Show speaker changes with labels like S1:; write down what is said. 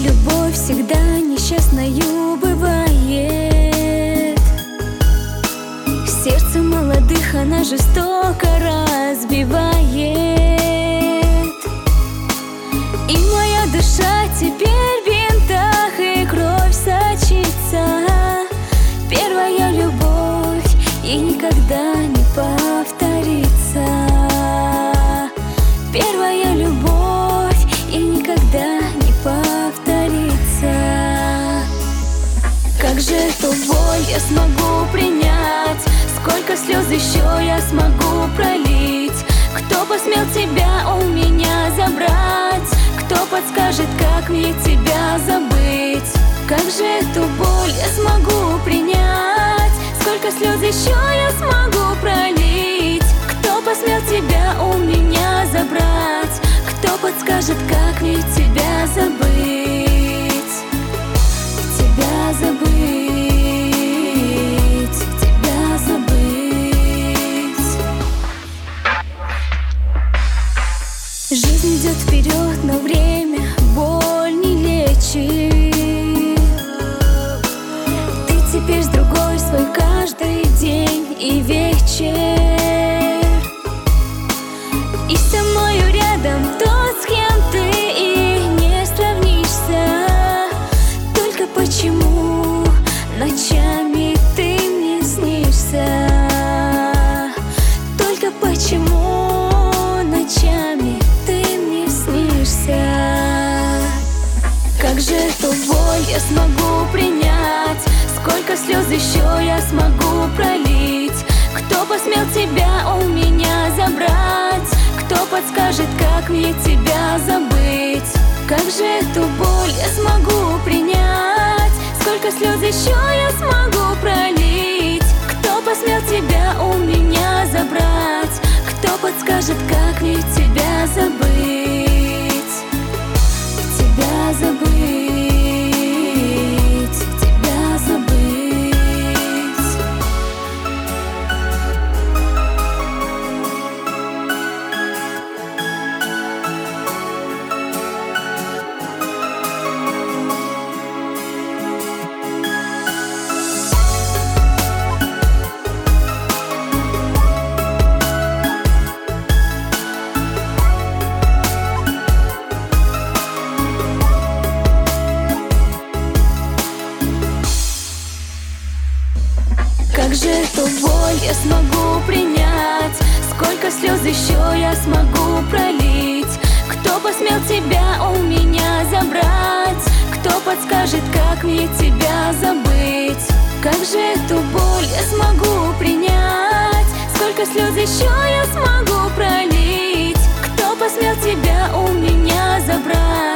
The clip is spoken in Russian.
S1: любовь всегда несчастною бывает. Сердце молодых она жестоко разбивает. И моя душа теперь в бинтах, и кровь сочится. Первая любовь ей никогда не повторится. Первая любовь ей никогда не повторится. Как же эту боль я смогу принять? Сколько слез еще я смогу пролить? Кто посмел тебя у меня забрать? Кто подскажет, как мне тебя забыть? Как же эту боль я смогу принять? Сколько слез еще я смогу пролить? Кто посмел тебя у меня забрать? Кто подскажет, как мне тебя забыть? Тебя забыть, тебя забыть. Жизнь идет вперед, но время боль не лечит. Ты теперь с другой свой каждый день и вечер. И со мною рядом тот, с кем ты и не сравнишься. Только почему ночами ты мне снишься? Только почему ночами ты мне снишься? Как же эту боль я смогу принять? Сколько слез еще я смогу пролить? Кто посмел тебя у меня забрать? Кто подскажет, как мне тебя забыть? Как же эту боль я смогу принять? Сколько слез еще я смогу пролить? Кто посмел тебя у меня забрать? Кто подскажет, как мне тебя забыть? Тебя забыть, тебя забыть. Как же эту боль я смогу принять? Сколько слез еще я смогу пролить? Кто посмел тебя у меня забрать? Кто подскажет, как мне тебя забыть? Как же эту боль я смогу принять? Сколько слез еще я смогу пролить? Кто посмел тебя у меня забрать?